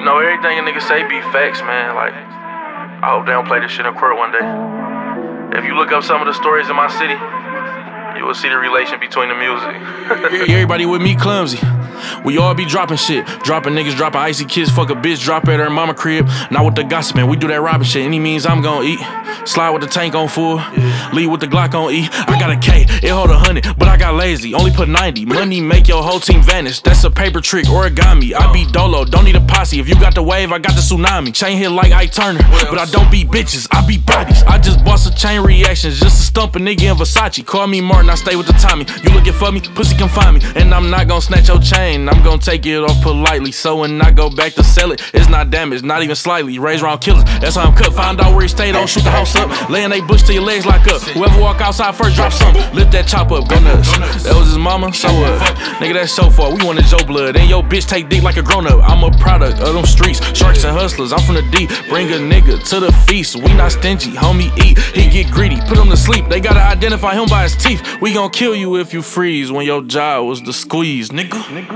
You know, everything a nigga say be facts, man. Like, I hope they don't play this shit in court one day. If you look up some of the stories in my city, you will see the relation between the music. Everybody with me clumsy. We all be dropping shit. Dropping niggas, dropping icy kids. Fuck a bitch, drop at her mama crib. Not with the gossiping, we do that robbing shit. Any means I'm gon' eat. Slide with the tank on full. Lead with the Glock on E. I got a K, it hold 100, but I got lazy. Only put 90. Money make your whole team vanish. That's a paper trick, origami. I be dolo, don't need a posse. If you got the wave, I got the tsunami. Chain hit like Ike Turner, but I don't beat bitches, I beat bodies. I just bought some chain reactions just to stump a nigga in Versace. Call me Martin, I stay with the Tommy. You looking for me, pussy can find me. And I'm not gon' snatch your chain, I'm gon' take it off politely. So when I go back to sell it, it's not damaged, not even slightly. Raised around killers, that's how I'm cut. Find out where he stay, don't shoot the house up. Laying they bush till your legs lock up. Whoever walk outside first, drop something. Lift that chop up, go nuts. That was his mama, so what? Nigga, that's so far, we wanted your blood. And your bitch take dick like a grown up. I'm a product of them streets, sharks and hustlers, I'm from the deep. Bring a nigga to the feast, we not stingy, homie eat. He get greedy, put him to sleep. They gotta identify him by his teeth. We gon' kill you if you freeze when your job was to squeeze, nigga.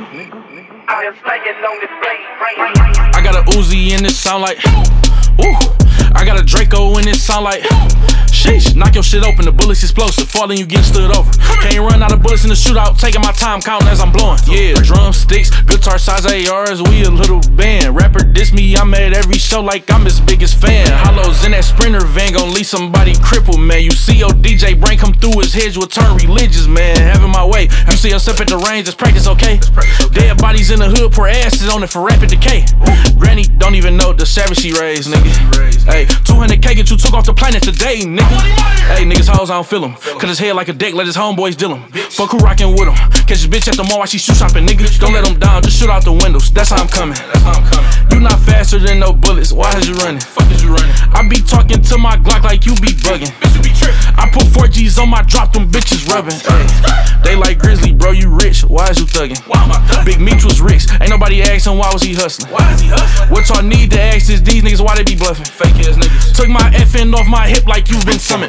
I got a Uzi and it sound like, ooh. I got a Draco and it sound like, sheesh. Knock your shit open, the bullets explosive. Falling, you get stood over. Can't run out of bullets in the shootout. Taking my time, counting as I'm blowing. Yeah, drumsticks, guitar size ARs, we a little band. Rapper diss me, I'm at every show like I'm his biggest fan. Hollows in that Sprinter van, gon' leave somebody crippled, man. You see your DJ brain come through his head, you'll turn religious, man. Having my way, you see yourself at the range, it's practice, okay? Dead bodies in the hood, pour asses on it for rapid decay. Granny don't even know the savage she raised, nigga. Hey, 200K get you took off the planet today, nigga. Hey, niggas hoes, I don't feel him. Cut his head like a dick, let his homeboys deal him. Fuck who rockin' with him. Catch his bitch at the mall while she shoe shopping, nigga. Don't let him down, just shoot out the windows. That's how I'm coming. You not faster than no bullets, why is you running? Fuck is you running? I be talking to my Glock like you be bugging. I put 4 G's on my drop, them bitches rubbing. Ay, they like Grizzly, bro, you rich, why is you thugging? Big Meech was rich, ain't nobody asking why was he hustling. What y'all need to ask is these niggas why they be bluffing. Fake ass niggas. Took my FN off my hip like you been summoned.